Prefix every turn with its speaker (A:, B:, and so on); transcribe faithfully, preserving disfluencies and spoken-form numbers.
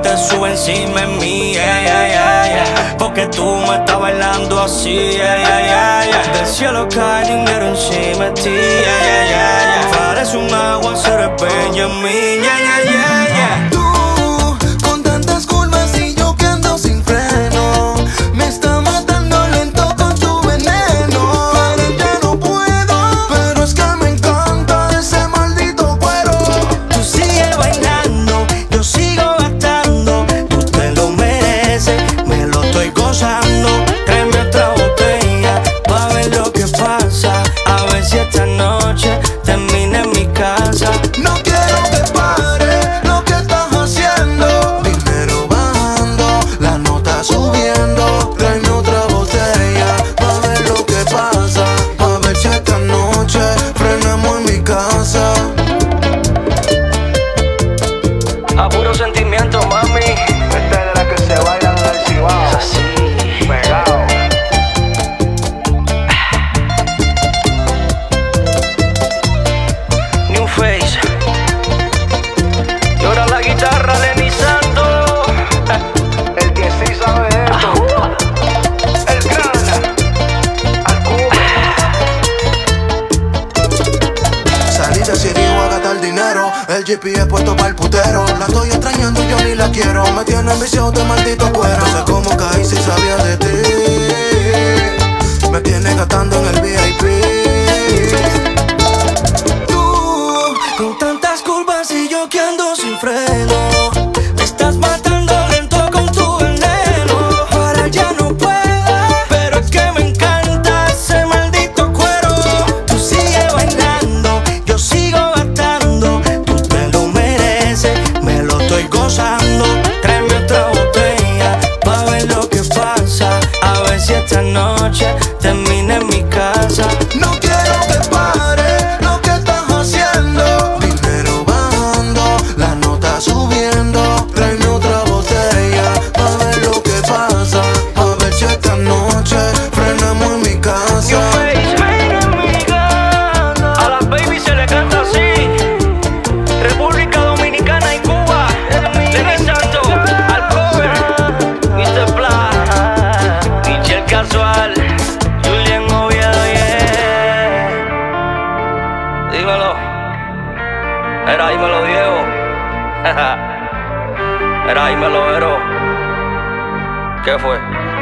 A: te sube encima de mí, yeah, yeah, yeah, yeah. Porque tú me estás bailando así, yeah, yeah, yeah, yeah. Del cielo cae dinero encima de ti, yeah, yeah, yeah, yeah. Parece un aguacero de Benjamín, yeah, yeah, yeah, yeah.
B: Tú, con tantas curvas y yo que ando sin freno, me está matando lento con tu veneno. Pero ya no puedo, pero es que me encanta ese maldito cuero.
A: Tú sigues bailando, yo sigo gastando. Tú te lo mereces, me lo estoy gozando. Tráeme otra botella, pa' ver lo que pasa. A ver si esta noche termina en mi casa.
B: No quiero que pare lo que estás haciendo. Dinero bajando, la nota subiendo. Tráeme otra botella pa' ver lo que pasa. A ver si esta noche frenamos en mi casa.
A: A puro sentimiento, mami.
C: Esta es de las que se bailan en el Cibao.
A: Es así.
C: Pegado.
A: New Face. Y ahora la guitarra, Lenny Santos.
C: El que sí sabe esto. El gran. Al Cuba.
B: Salí de Sirio a gastar dinero. El G P S puesto para el putero. La estoy extrañando y yo ni la quiero. Me tiene ambicioso de maldito cuero. No sé cómo caí si sabía de ti. Me tiene gastando en el V I P. Tú, con tantas curvas y yo que ando sin freno, me estás matando lento con tu veneno. Para ya no puedo, pero es que me encanta ese maldito cuero. Tú sigues bailando, yo sigo gastando. Tú te lo mereces, me lo estoy gozando. Tráeme otra botella, pa' ver lo que pasa. A ver si esta noche termina en mi casa. No quiero que pare lo que estás haciendo. Dinero bajando, la nota subiendo. Tráeme otra botella pa' ver lo que pasa. A ver si esta noche frenamos en mi casa.
A: New Face. A las baby se le canta así. República Dominicana y Cuba. Lenny Santos, al cover. mister Black, Michel Casual, Julián Oviedo, yeah. Dímelo. Era, dímelo, Diego. Era, dímelo, Vero. ¿Qué fue?